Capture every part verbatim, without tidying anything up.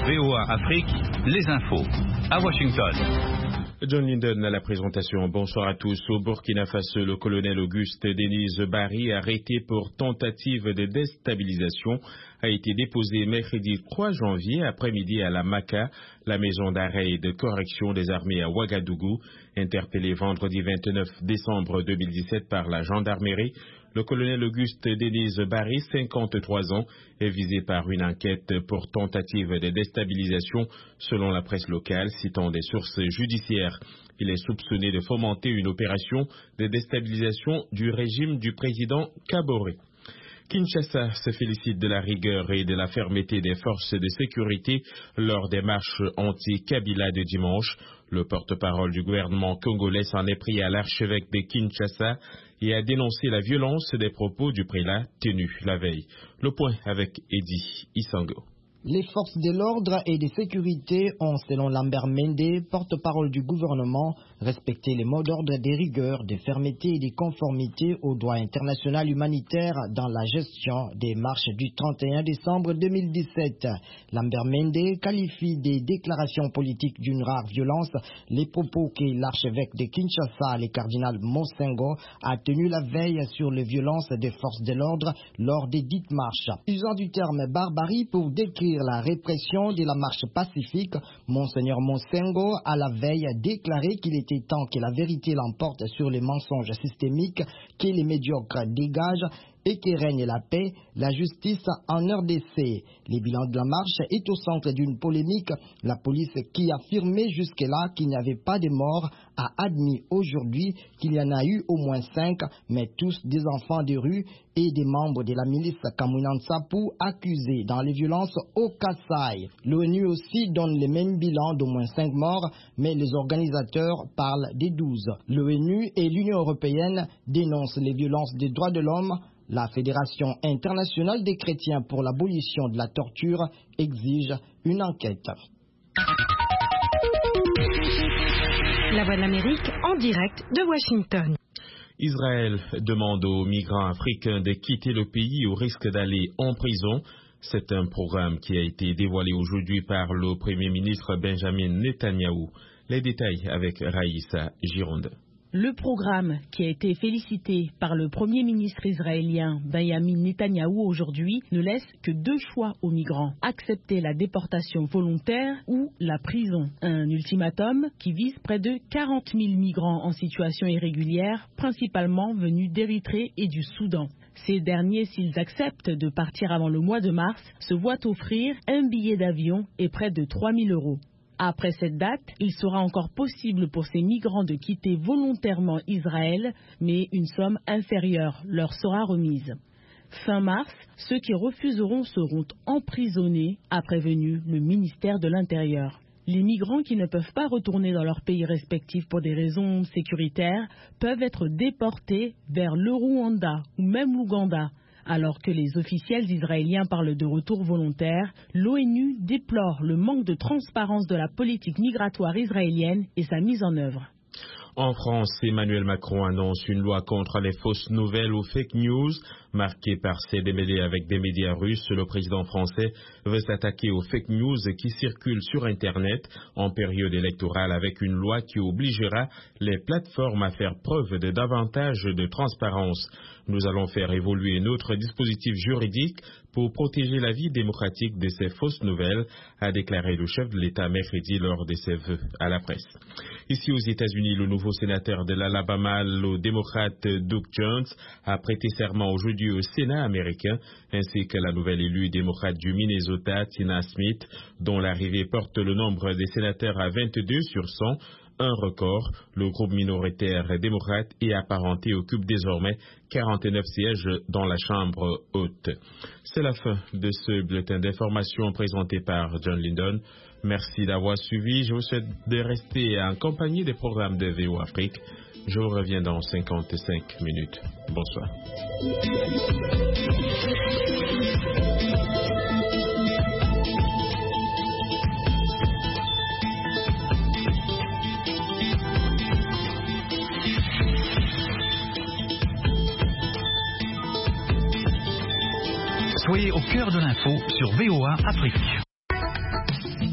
V O A Afrique, les infos. À Washington. John Linden à la présentation. Bonsoir à tous. Au Burkina Faso, le colonel Auguste Denis Barry, arrêté pour tentative de déstabilisation, a été déposé mercredi trois janvier après-midi à la Maka, la maison d'arrêt et de correction des armées à Ouagadougou. Interpellé vendredi vingt-neuf décembre deux mille dix-sept par la gendarmerie, le colonel Auguste Denis Barry, cinquante-trois ans, est visé par une enquête pour tentative de déstabilisation, selon la presse locale, citant des sources judiciaires. Il est soupçonné de fomenter une opération de déstabilisation du régime du président Kaboré. Kinshasa se félicite de la rigueur et de la fermeté des forces de sécurité lors des marches anti-Kabila de dimanche. Le porte-parole du gouvernement congolais s'en est pris à l'archevêque de Kinshasa et a dénoncé la violence des propos du prélat tenus la veille. Le point avec Eddie Isango. Les forces de l'ordre et de sécurité ont, selon Lambert Mende, porte-parole du gouvernement, respecté les mots d'ordre des rigueurs, de fermeté et de conformité au droit international humanitaire dans la gestion des marches du trente et un décembre deux mille dix-sept. Lambert Mende qualifie des déclarations politiques d'une rare violence les propos que l'archevêque de Kinshasa, le cardinal Monsengo, a tenus la veille sur les violences des forces de l'ordre lors des dites marches. Usant du terme barbarie pour décrire la répression de la marche pacifique, Monseigneur Monsengo a la veille déclaré qu'il était temps que la vérité l'emporte sur les mensonges systémiques, que les médiocres dégagent et que règne la paix, la justice en R D C. Le bilan de la marche est au centre d'une polémique. La police, qui affirmait jusque-là qu'il n'y avait pas de morts, a admis aujourd'hui qu'il y en a eu au moins cinq, mais tous des enfants de rue et des membres de la milice Kamwina Nsapu accusés dans les violences au Kasaï. L'ONU aussi donne le même bilan d'au moins cinq morts, mais les organisateurs parlent des douze. L'ONU et l'Union européenne dénoncent les violences des droits de l'homme. La Fédération internationale des chrétiens pour l'abolition de la torture exige une enquête. La Voix de l'Amérique en direct de Washington. Israël demande aux migrants africains de quitter le pays au risque d'aller en prison. C'est un programme qui a été dévoilé aujourd'hui par le Premier ministre Benjamin Netanyahou. Les détails avec Raïssa Gironde. Le programme, qui a été félicité par le Premier ministre israélien Benjamin Netanyahou aujourd'hui, ne laisse que deux choix aux migrants: accepter la déportation volontaire ou la prison. Un ultimatum qui vise près de quarante mille migrants en situation irrégulière, principalement venus d'Érythrée et du Soudan. Ces derniers, s'ils acceptent de partir avant le mois de mars, se voient offrir un billet d'avion et près de trois mille euros. Après cette date, il sera encore possible pour ces migrants de quitter volontairement Israël, mais une somme inférieure leur sera remise. Fin mars, ceux qui refuseront seront emprisonnés, a prévenu le ministère de l'Intérieur. Les migrants qui ne peuvent pas retourner dans leur pays respectif pour des raisons sécuritaires peuvent être déportés vers le Rwanda ou même l'Ouganda. Alors que les officiels israéliens parlent de retour volontaire, l'ONU déplore le manque de transparence de la politique migratoire israélienne et sa mise en œuvre. En France, Emmanuel Macron annonce une loi contre les fausses nouvelles ou fake news. Marqué par ses démêlés avec des médias russes, le président français veut s'attaquer aux fake news qui circulent sur Internet en période électorale avec une loi qui obligera les plateformes à faire preuve de davantage de transparence. Nous allons faire évoluer notre dispositif juridique pour protéger la vie démocratique de ces fausses nouvelles, a déclaré le chef de l'État mercredi lors de ses vœux à la presse. Ici aux États-Unis, le nouveau sénateur de l'Alabama, le démocrate Doug Jones, a prêté serment aujourd'hui au Sénat américain, ainsi que la nouvelle élue démocrate du Minnesota, Tina Smith, dont l'arrivée porte le nombre des sénateurs à vingt-deux sur cent, un record. Le groupe minoritaire démocrate et apparenté occupe désormais quarante-neuf sièges dans la Chambre haute. C'est la fin de ce bulletin d'information présenté par John Linden. Merci d'avoir suivi. Je vous souhaite de rester en compagnie des programmes de V O Afrique. Je vous reviens dans cinquante-cinq minutes. Bonsoir. Soyez au cœur de l'info sur V O A Afrique.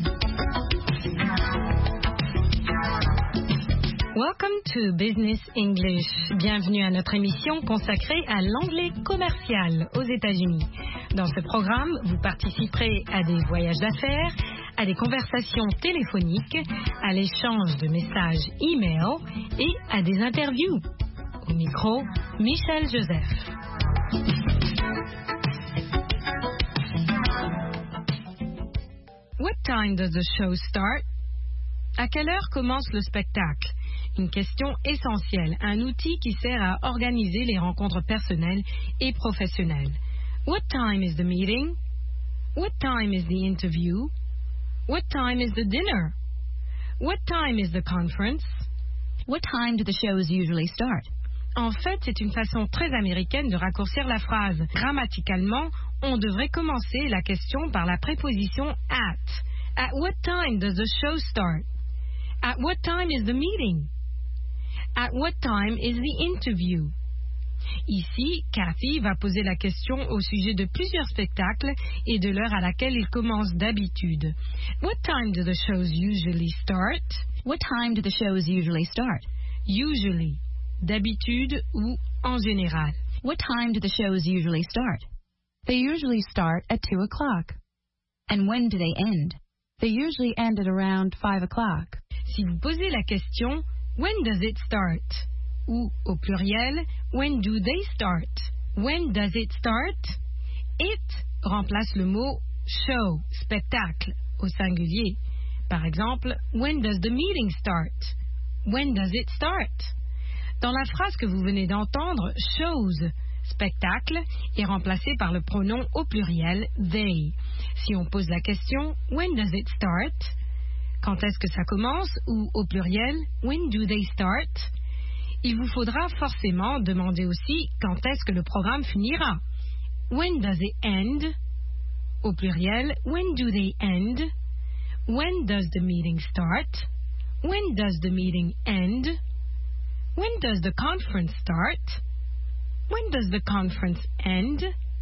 Welcome to Business English. Bienvenue à notre émission consacrée à l'anglais commercial aux États-Unis. Dans ce programme, vous participerez à des voyages d'affaires, à des conversations téléphoniques, à l'échange de messages e-mail et à des interviews. Au micro, Michel Joseph. What time does the show start? À quelle heure commence le spectacle? Une question essentielle, un outil qui sert à organiser les rencontres personnelles et professionnelles. What time is the meeting? What time is the interview? What time is the dinner? What time is the conference? What time do the shows usually start? En fait, c'est une façon très américaine de raccourcir la phrase. Grammaticalement, on devrait commencer la question par la préposition at. At what time does the show start? At what time is the meeting? At what time is the interview? Ici, Cathy va poser la question au sujet de plusieurs spectacles et de l'heure à laquelle ils commencent d'habitude. What time do the shows usually start? What time do the shows usually start? Usually, d'habitude ou en général. What time do the shows usually start? They usually start at two o'clock. And when do they end? They usually end at around five o'clock. Si vous posez la question, when does it start? Ou au pluriel, when do they start? When does it start? It remplace le mot show, spectacle, au singulier. Par exemple, when does the meeting start? When does it start? Dans la phrase que vous venez d'entendre, shows, spectacle, est remplacé par le pronom au pluriel they. Si on pose la question, when does it start? Quand est-ce que ça commence? Ou au pluriel, when do they start? Il vous faudra forcément demander aussi quand est-ce que le programme finira. When does it end? Au pluriel, when do they end? When does the meeting start? When does the meeting end? When does the conference start? When does the conference end?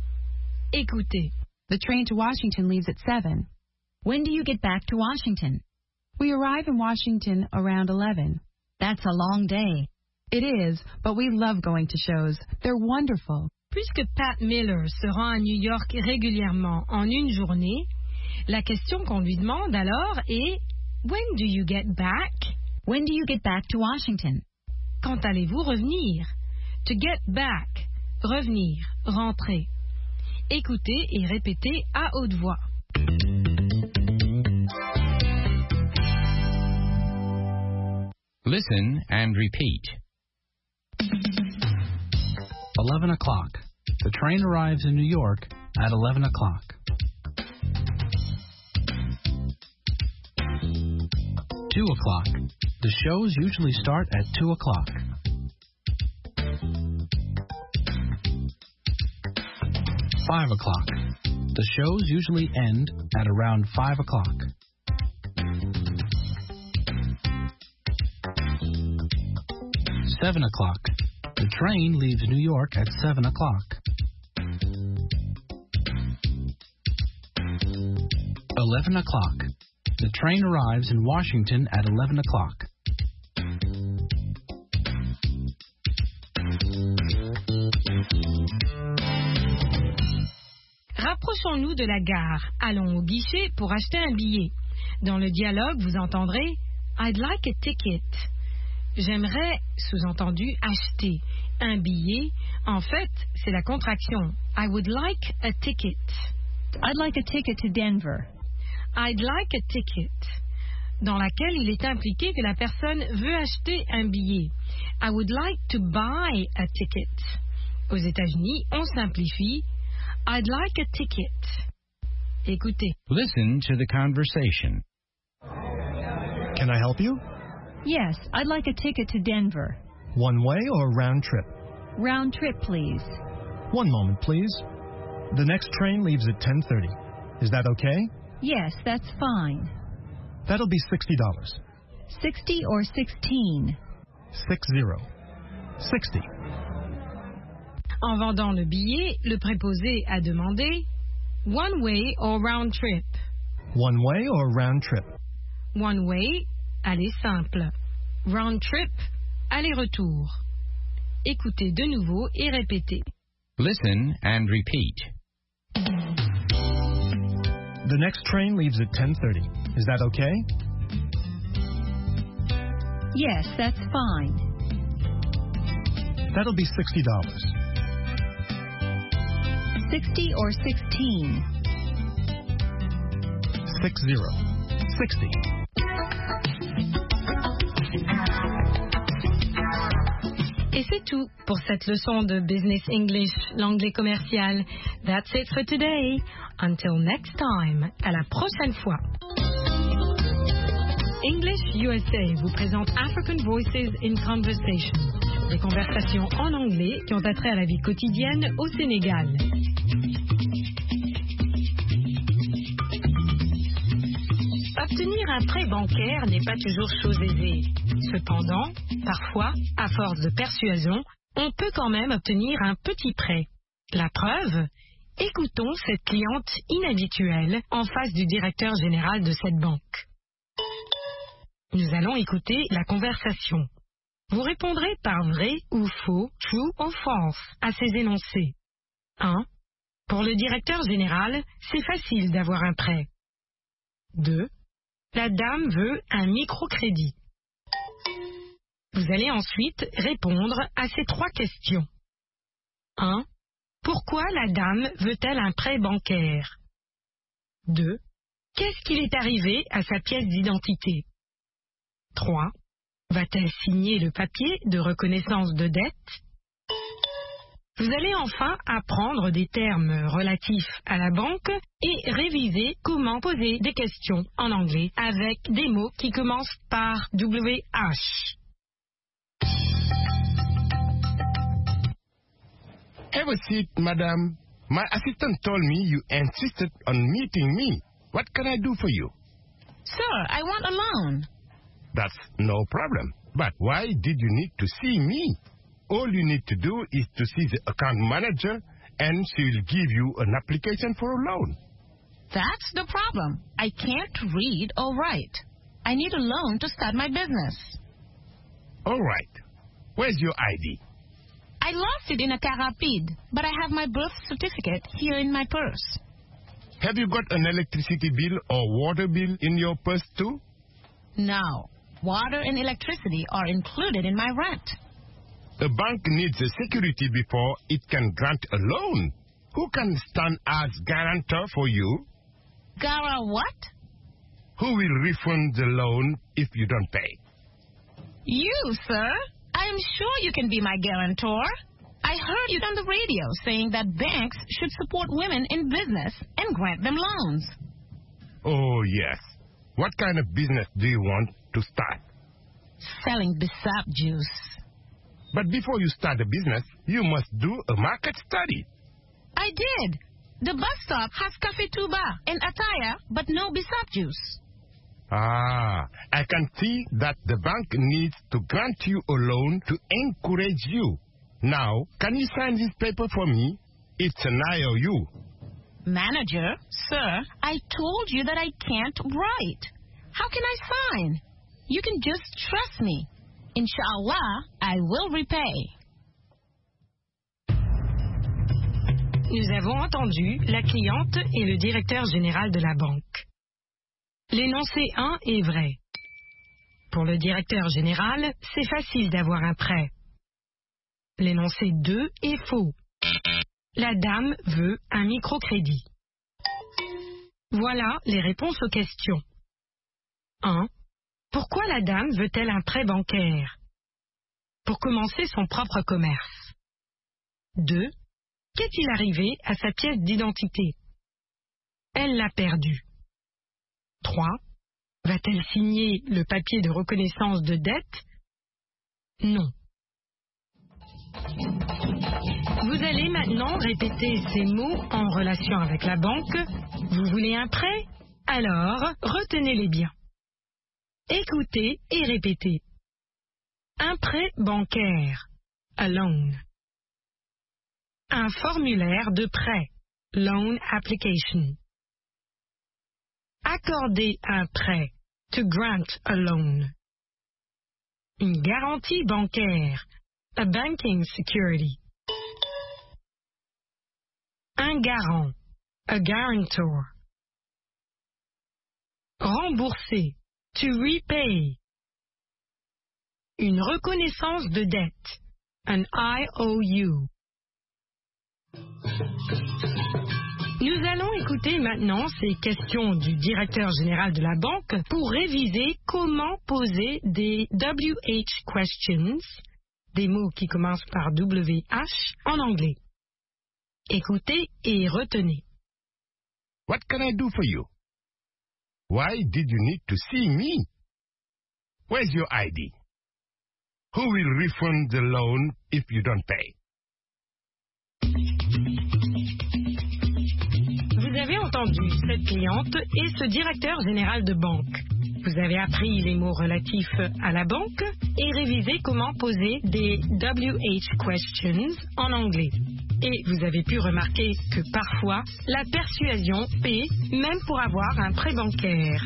Écoutez. The train to Washington leaves at seven. When do you get back to Washington? We arrive in Washington around eleven. That's a long day. It is, but we love going to shows. They're wonderful. Puisque Pat Miller se rend à New York régulièrement en une journée, la question qu'on lui demande alors est When do you get back? When do you get back to Washington? Quand allez-vous revenir? To get back, revenir, rentrer. Écoutez et répétez à haute voix. Listen and repeat. eleven o'clock. The train arrives in New York at eleven o'clock. two o'clock. The shows usually start at two o'clock. five o'clock. The shows usually end at around five o'clock. seven o'clock. The train leaves New York at seven o'clock. eleven o'clock. The train arrives in Washington at eleven o'clock. Rapprochons-nous de la gare. Allons au guichet pour acheter un billet. Dans le dialogue, vous entendrez I'd like a ticket. J'aimerais, sous-entendu, acheter un billet. En fait, c'est la contraction. I would like a ticket. I'd like a ticket to Denver. I'd like a ticket. Dans laquelle il est impliqué que la personne veut acheter un billet. I would like to buy a ticket. Aux États-Unis, on simplifie. I'd like a ticket. Écoutez. Listen to the conversation. Can I help you? Yes, I'd like a ticket to Denver. One way or round trip? Round trip, please. One moment, please. The next train leaves at ten thirty. Is that okay? Yes, that's fine. That'll be sixty dollars. Sixty or sixteen? Six zero. Sixty. En vendant le billet, le préposé a demandé one way or round trip. One way or round trip? One way, aller simple. round trip, aller-retour. Écoutez de nouveau et répétez. Listen and repeat. The next train leaves at ten thirty. Is that okay? Yes, that's fine. That'll be sixty dollars. Sixty or sixteen? Six zero. Sixty. Et c'est tout pour cette leçon de Business English, l'anglais commercial. That's it for today. Until next time. À la prochaine fois. English U S A vous présente African Voices in Conversation. Des conversations en anglais qui ont attrait à la vie quotidienne au Sénégal. Obtenir un prêt bancaire n'est pas toujours chose aisée. Cependant, parfois, à force de persuasion, on peut quand même obtenir un petit prêt. La preuve ? Écoutons cette cliente inhabituelle en face du directeur général de cette banque. Nous allons écouter la conversation. Vous répondrez par vrai ou faux, true or false, à ces énoncés. un. Pour le directeur général, c'est facile d'avoir un prêt. deux. La dame veut un microcrédit. Vous allez ensuite répondre à ces trois questions. un. Pourquoi la dame veut-elle un prêt bancaire? deux. Qu'est-ce qu'il est arrivé à sa pièce d'identité? trois. Va-t-elle signer le papier de reconnaissance de dette? Vous allez enfin apprendre des termes relatifs à la banque et réviser comment poser des questions en anglais avec des mots qui commencent par W H. Have a seat, madam. My assistant told me you insisted on meeting me. What can I do for you? Sir, I want a loan. That's no problem. But why did you need to see me? All you need to do is to see the account manager and she will give you an application for a loan. That's the problem. I can't read or write. I need a loan to start my business. All right. Where's your I D? I lost it in a car rapide, but I have my birth certificate here in my purse. Have you got an electricity bill or water bill in your purse too? No. Water and electricity are included in my rent. A bank needs a security before it can grant a loan. Who can stand as guarantor for you? Gara what? Who will refund the loan if you don't pay? You, sir. I am sure you can be my guarantor. I heard you on the radio saying that banks should support women in business and grant them loans. Oh, yes. What kind of business do you want to start? Selling Bissap juice. But before you start a business, you must do a market study. I did. The bus stop has Cafe Tuba and Ataya, but no Bissap juice. Ah, I can see that the bank needs to grant you a loan to encourage you. Now, can you sign this paper for me? It's an I O U. Manager, sir, I told you that I can't write. How can I sign? You can just trust me. Inshallah, I will repay. Nous avons entendu la cliente et le directeur général de la banque. L'énoncé un est vrai. Pour le directeur général, c'est facile d'avoir un prêt. L'énoncé deux est faux. La dame veut un microcrédit. Voilà les réponses aux questions. un. Pourquoi la dame veut-elle un prêt bancaire? Pour commencer son propre commerce. deux. Qu'est-il arrivé à sa pièce d'identité? Elle l'a perdue. trois. Va-t-elle signer le papier de reconnaissance de dette? Non. Vous allez maintenant répéter ces mots en relation avec la banque. Vous voulez un prêt? Alors, retenez-les bien. Écoutez et répétez. Un prêt bancaire. A loan. Un formulaire de prêt. Loan application. Accorder un prêt. To grant a loan. une garantie bancaire, a banking security. Un garant, a guarantor. Rembourser, to repay. Une reconnaissance de dette, an I O U. Nous allons écouter maintenant ces questions du directeur général de la banque pour réviser comment poser des W H questions, des mots qui commencent par W H, en anglais. Écoutez et retenez. What can I do for you? Why did you need to see me? Where's your I D? Who will refund the loan if you don't pay? Vous avez entendu cette cliente et ce directeur général de banque. Vous avez appris les mots relatifs à la banque et révisé comment poser des W H questions en anglais. Et vous avez pu remarquer que parfois, la persuasion paie même pour avoir un prêt bancaire.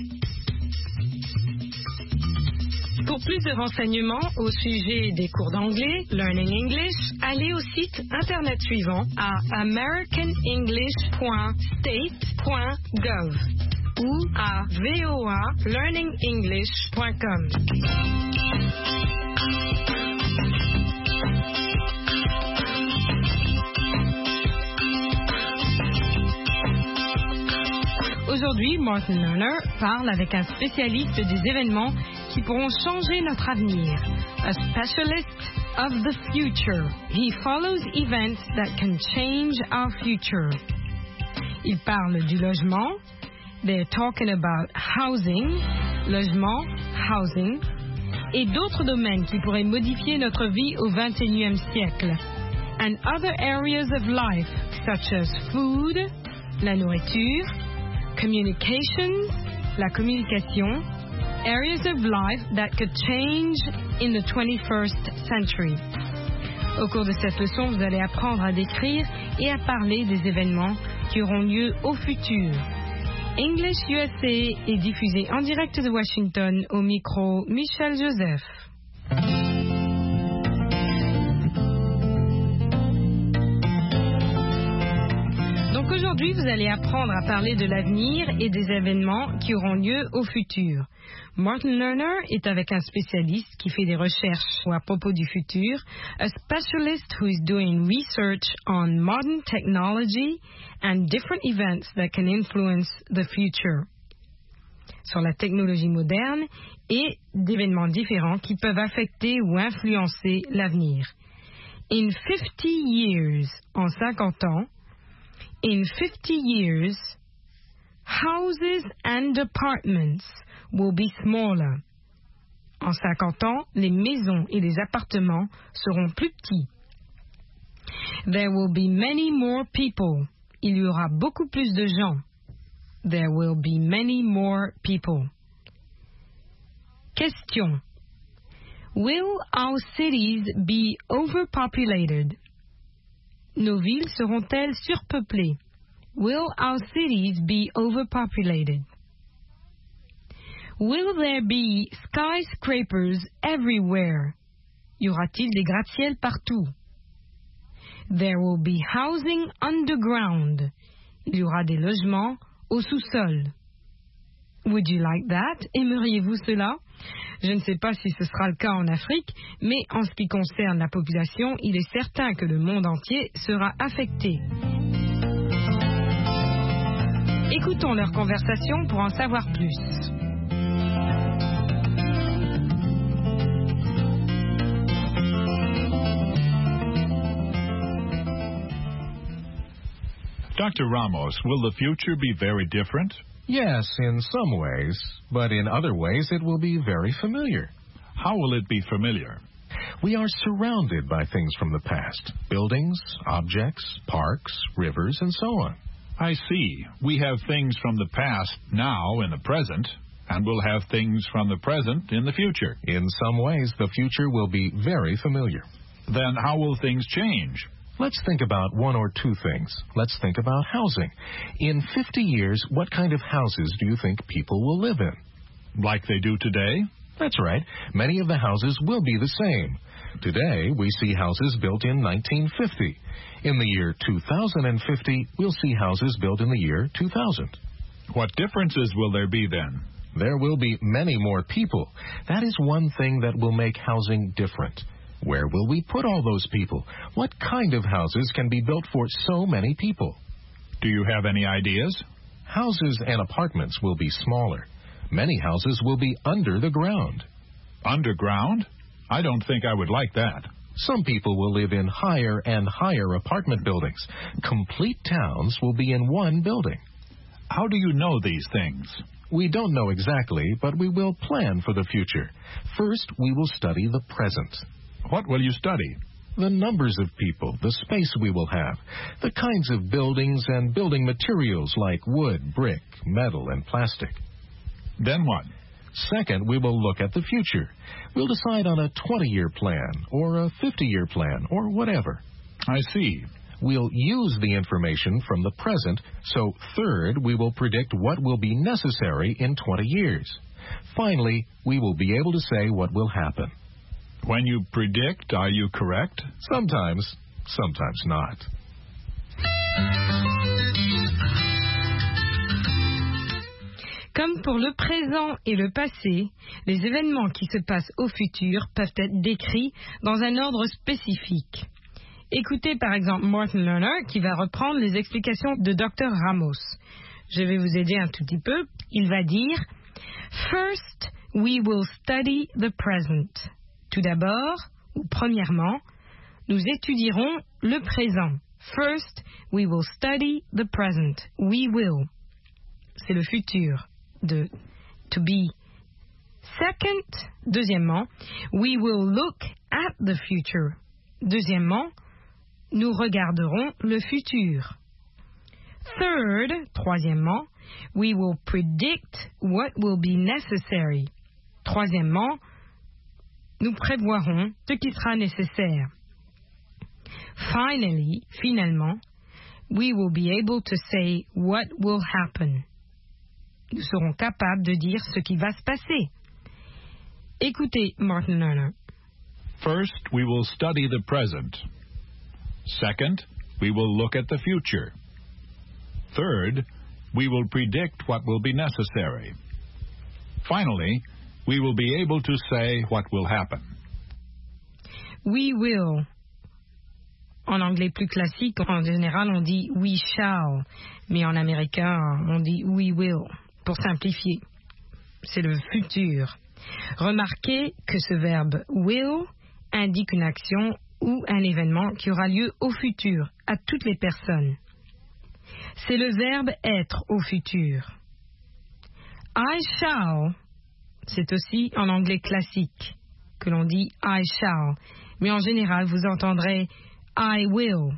Pour plus de renseignements au sujet des cours d'anglais, Learning English, allez au site internet suivant à american english point state point gov ou à v o a learning english point com. Aujourd'hui, Martin Lerner parle avec un spécialiste des événements qui pourront changer notre avenir. A specialist of the future. He follows events that can change our future. Il parle du logement. They're talking about housing, logement, housing, et d'autres domaines qui pourraient modifier notre vie au vingt et unième siècle. And other areas of life, such as food, la nourriture, communications, la communication, areas of life that could change in the twenty-first century. Au cours de cette leçon, vous allez apprendre à décrire et à parler des événements qui auront lieu au futur. English U S A est diffusé en direct de Washington au micro Michel Joseph. Donc aujourd'hui, vous allez apprendre à parler de l'avenir et des événements qui auront lieu au futur. Martin Lerner est avec un spécialiste qui fait des recherches à propos du futur, a specialist who is doing research on modern technology and different events that can influence the future. Sur la technologie moderne et d'événements différents qui peuvent affecter ou influencer l'avenir. In fifty years, en cinquante ans, in fifty years, houses and apartments will be smaller. En cinquante ans, les maisons et les appartements seront plus petits. There will be many more people. Il y aura beaucoup plus de gens. There will be many more people. Question. Will our cities be overpopulated? Nos villes seront-elles surpeuplées? Will our cities be overpopulated? Will there be skyscrapers everywhere? Y aura-t-il des gratte-ciels partout? There will be housing underground. Il y aura des logements au sous-sol. Would you like that? Aimeriez-vous cela? Je ne sais pas si ce sera le cas en Afrique, mais en ce qui concerne la population, il est certain que le monde entier sera affecté. Écoutons leur conversation pour en savoir plus. Doctor Ramos, will the future be very different? Yes, in some ways, but in other ways it will be very familiar. How will it be familiar? We are surrounded by things from the past, buildings, objects, parks, rivers, and so on. I see. We have things from the past now in the present, and we'll have things from the present in the future. In some ways, the future will be very familiar. Then how will things change? Let's think about one or two things. Let's think about housing. In fifty years, what kind of houses do you think people will live in? Like they do today? That's right. Many of the houses will be the same. Today, we see houses built in nineteen fifty. In the year two thousand fifty, we'll see houses built in the year two thousand. What differences will there be then? There will be many more people. That is one thing that will make housing different. Where will we put all those people? What kind of houses can be built for so many people? Do you have any ideas? Houses and apartments will be smaller. Many houses will be under the ground. Underground? I don't think I would like that. Some people will live in higher and higher apartment buildings. Complete towns will be in one building. How do you know these things? We don't know exactly, but we will plan for the future. First, we will study the present. What will you study? The numbers of people, the space we will have, the kinds of buildings and building materials like wood, brick, metal, and plastic. Then what? Second, we will look at the future. We'll decide on a twenty-year plan, or a fifty-year plan, or whatever. I see. We'll use the information from the present, so third, we will predict what will be necessary in twenty years. Finally, we will be able to say what will happen. When you predict, are you correct? Sometimes, sometimes not. Comme pour le présent et le passé, les événements qui se passent au futur peuvent être décrits dans un ordre spécifique. Écoutez par exemple Martin Lerner qui va reprendre les explications de docteur Ramos. Je vais vous aider un tout petit peu. Il va dire « First, we will study the present ». Tout d'abord, ou premièrement, nous étudierons le présent. First, we will study the present. We will. C'est le futur de to be. Second, deuxièmement, we will look at the future. Deuxièmement, nous regarderons le futur. Third, troisièmement, we will predict what will be necessary. Troisièmement, nous prévoirons ce qui sera nécessaire. Finally, finalement, we will be able to say what will happen. Nous serons capables de dire ce qui va se passer. Écoutez Martin Lerner. First, we will study the present. Second, we will look at the future. Third, we will predict what will be necessary. Finally, we will be able to say what will happen. We will. En anglais plus classique, en général, on dit we shall. Mais en américain, on dit we will. Pour simplifier, c'est le futur. Remarquez que ce verbe will indique une action ou un événement qui aura lieu au futur, à toutes les personnes. C'est le verbe être au futur. I shall, c'est aussi en anglais classique que l'on dit I shall, mais en général vous entendrez I will,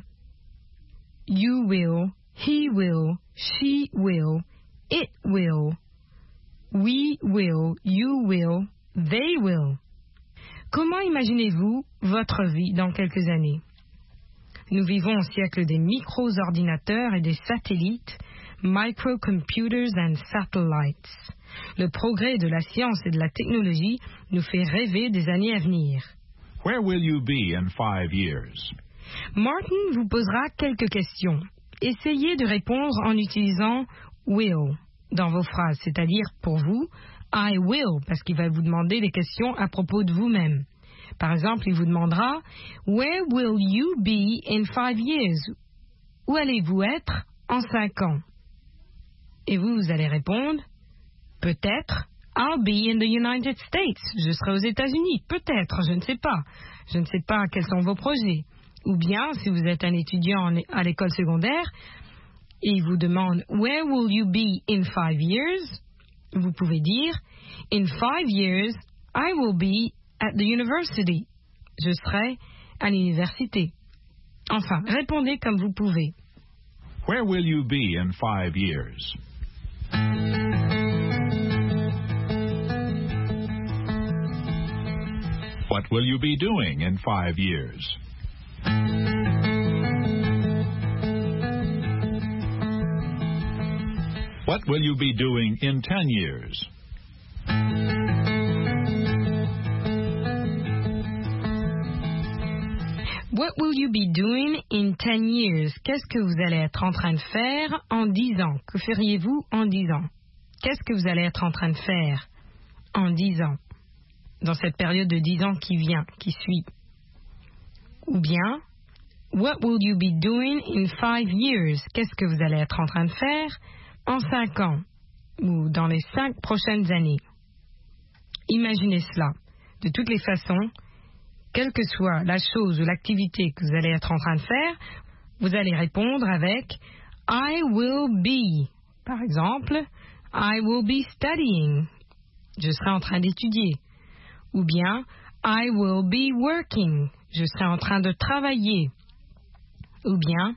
you will, he will, she will, it will, we will, you will, they will. Comment imaginez-vous votre vie dans quelques années? Nous vivons au siècle des micro-ordinateurs et des satellites, microcomputers and satellites. Le progrès de la science et de la technologie nous fait rêver des années à venir. Where will you be in five years? Martin vous posera quelques questions. Essayez de répondre en utilisant will dans vos phrases, c'est-à-dire pour vous, I will, parce qu'il va vous demander des questions à propos de vous-même. Par exemple, il vous demandera Where will you be in five years? Où allez-vous être en cinq ans? Et vous, vous allez répondre Peut-être I'll be in the United States. Je serai aux États-Unis. Peut-être, je ne sais pas. Je ne sais pas quels sont vos projets. Ou bien, si vous êtes un étudiant à l'école secondaire et il vous demande Where will you be in five years? Vous pouvez dire In five years, I will be at the university. Je serai à l'université. Enfin, répondez comme vous pouvez. Where will you be in five years? What will you be doing in five years? What will you be doing in ten years? What will you be doing in ten years? Qu'est-ce que vous allez être en train de faire en dix ans? Que feriez-vous en dix ans? Qu'est-ce que vous allez être en train de faire en dix ans? Dans cette période de dix ans qui vient, qui suit. Ou bien, what will you be doing in five years? Qu'est-ce que vous allez être en train de faire en cinq ans? Ou dans les cinq prochaines années? Imaginez cela. De toutes les façons, quelle que soit la chose ou l'activité que vous allez être en train de faire, vous allez répondre avec I will be. Par exemple, I will be studying. Je serai en train d'étudier. Ou bien, I will be working. Je serai en train de travailler. Ou bien,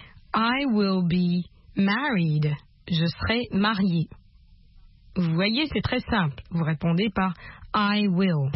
I will be married. Je serai marié. Vous voyez, c'est très simple. Vous répondez par I will.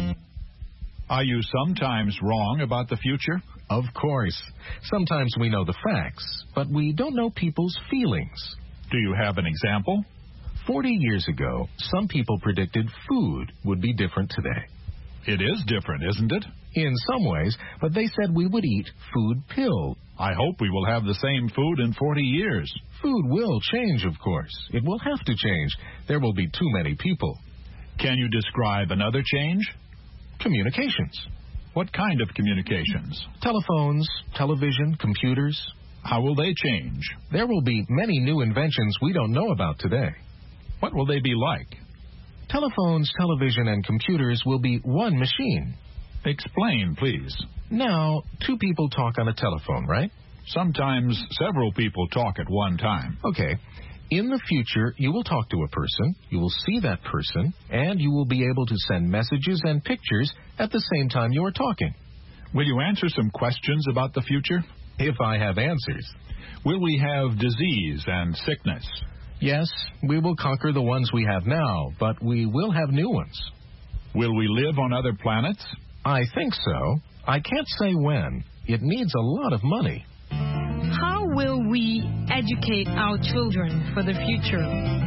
Are you sometimes wrong about the future? Of course. Sometimes we know the facts, but we don't know people's feelings. Do you have an example? Forty years ago, some people predicted food would be different today. It is different, isn't it? In some ways, but they said we would eat food pill. I hope we will have the same food in forty years. Food will change, of course. It will have to change. There will be too many people. Can you describe another change? Communications. What kind of communications? Telephones, television, computers. How will they change? There will be many new inventions we don't know about today. What will they be like? Telephones, television, and computers will be one machine. Explain, please. Now, two people talk on a telephone, right? Sometimes several people talk at one time. Okay. In the future, you will talk to a person, you will see that person, and you will be able to send messages and pictures at the same time you are talking. Will you answer some questions about the future? If I have answers. Will we have disease and sickness? Yes, we will conquer the ones we have now, but we will have new ones. Will we live on other planets? I think so. I can't say when. It needs a lot of money. How will we educate our children for the future?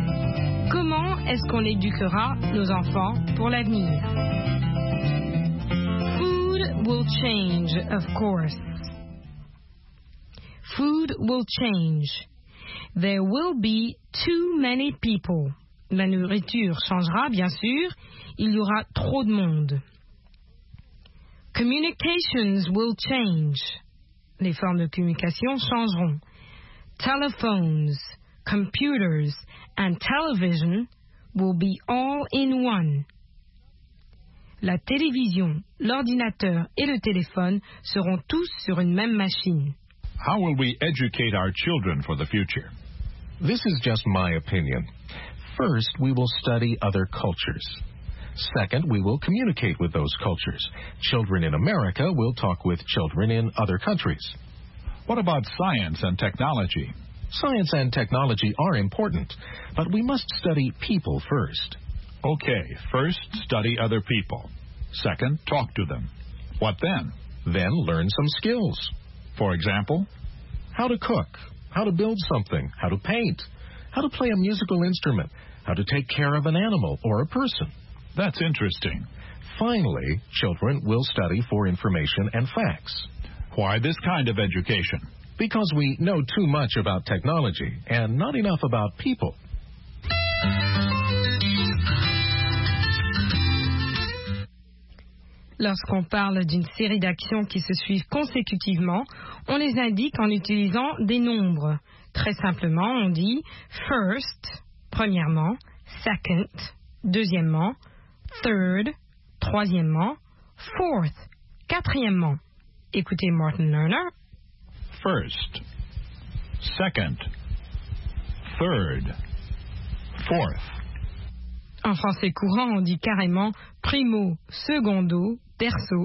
Comment est-ce qu'on éduquera nos enfants pour l'avenir? Food will change, of course. Food will change. There will be too many people. La nourriture changera, bien sûr. Il y aura trop de monde. Communications will change. Les formes de communication changeront. Telephones, computers, and television will be all in one. La télévision, l'ordinateur et le téléphone seront tous sur une même machine. How will we educate our children for the future? This is just my opinion. First, we will study other cultures. Second, we will communicate with those cultures. Children in America will talk with children in other countries. What about science and technology? Science and technology are important, but we must study people first. Okay, first study other people. Second, talk to them. What then? Then learn some skills. For example? How to cook, how to build something, how to paint, how to play a musical instrument, how to take care of an animal or a person. That's interesting. Finally, children will study for information and facts. Why this kind of education? Because we know too much about technology and not enough about people. Lorsqu'on parle d'une série d'actions qui se suivent consécutivement, on les indique en utilisant des nombres. Très simplement, on dit first, premièrement, second, deuxièmement, third, troisièmement, fourth, quatrièmement. Écoutez Martin Lerner. First, second, third, fourth. En français courant, on dit carrément primo, secondo, terzo.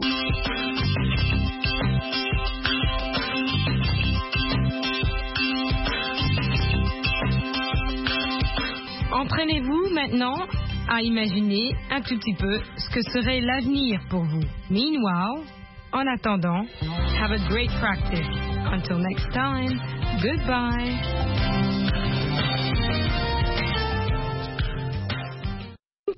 Entraînez-vous maintenant à imaginer un tout petit peu ce que serait l'avenir pour vous. Meanwhile, en attendant, have a great practice. Until next time, goodbye.